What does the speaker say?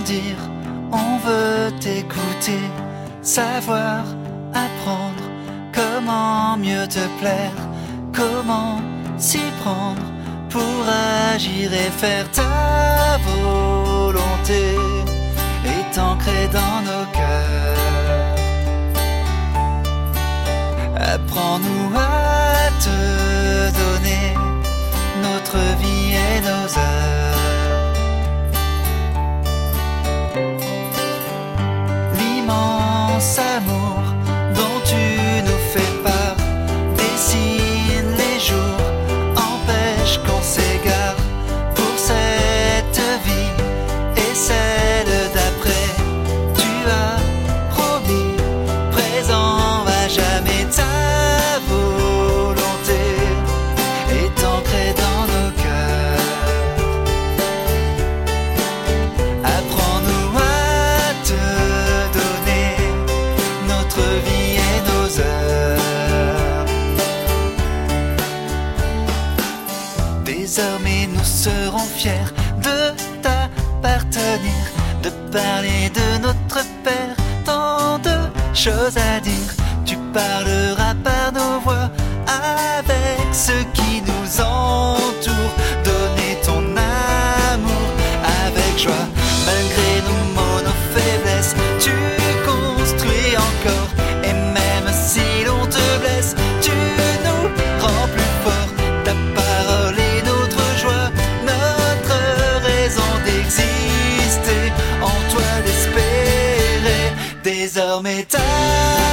grandir, on veut t'écouter, savoir, apprendre, comment mieux te plaire, comment s'y prendre pour agir et faire. Ta volonté est ancrée dans nos cœurs. Apprends-nous à te donner notre vie et nos heures. L'immense amour dont tu nous fais part dessine les jours, empêche qu'on s'égare pour cette vie et celle d'après. Tu as promis, présent à jamais. Ta volonté est ancrée dans nos cœurs. Apprends-nous à te donner notre vie et nos heures. Désormais nous serons fiers de t'appartenir, de parler de notre Père, tant de choses à dire. Tu parleras par nos voix avec ceux qui nous entourent. Donner ton amour avec joie, malgré nos maux, nos faiblesses. Tu construis encore, et même si l'on te blesse, tu nous rends plus forts. Ta parole est notre joie, notre raison d'exister. En toi d'espérer, désormais ta